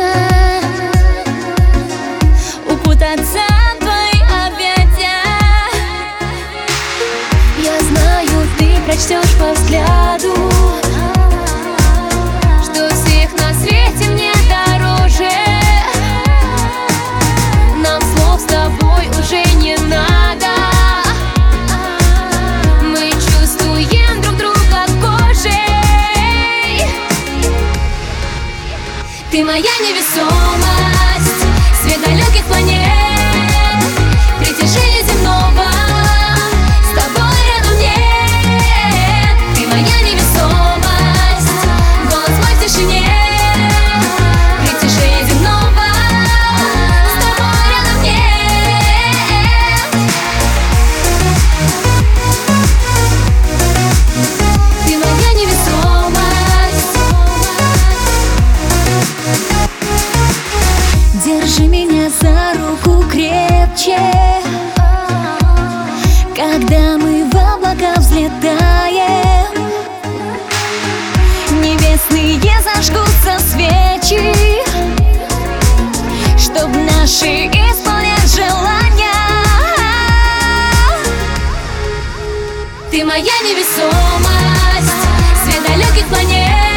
трудно укутаться в твои объятия. Я знаю, ты прочтешь по взгляду, что всех на свете мне дороже. Нам слов с тобой уже не надо. Мы чувствуем друг друга кожей. Ты моя невесомость, свет далеких планет, притяжение земного, с тобой рядом нет. Ты моя невесомость, голос мой в тишине, притяжение земного, с тобой рядом нет. Ты моя невесомость. Держи меня за руку крепче, когда мы в облака взлетаем. Небесные зажгутся свечи, чтоб наши исполнять желания. Ты моя невесомость, свет далеких планет,